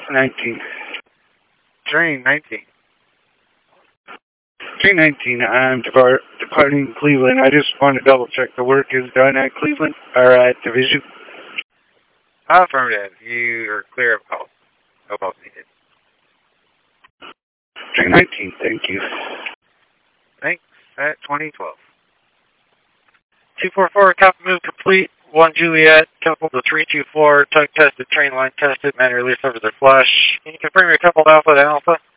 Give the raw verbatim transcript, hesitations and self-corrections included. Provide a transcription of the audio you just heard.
nineteen. Train nineteen. Train nineteen, I'm depart, departing Cleveland. I just want to double check the work is done at Cleveland, or at Division. Affirmative. You are clear of calls. No calls needed. Train nineteen, thank you. Thanks. At twenty twelve. two four four, copy move complete. one Juliet, coupled to three two four, tug tested, train line tested, manual release over the flush. Can you confirm your coupled alpha to alpha?